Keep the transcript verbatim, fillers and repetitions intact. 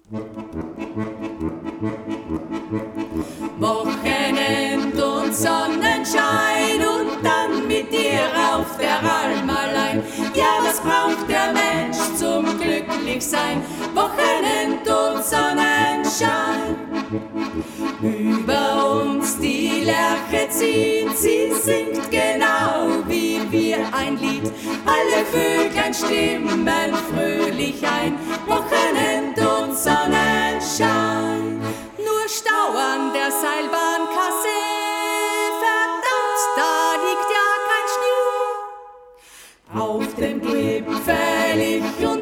Wochenend und Sonnenschein und dann mit dir auf der Alm allein. Ja, was braucht der Mensch zum Glücklichsein? Wochenend und Sonnenschein. Über uns die Lerche zieht, sie singt genau wie wir ein Lied. Alle Vöglein stimmen fröhlich ein. Wochenend und Sonnenschein. Nur Stau an der Seilbahnkasse, verdammt, da liegt ja kein Schnee. Auf dem Gipfel ich und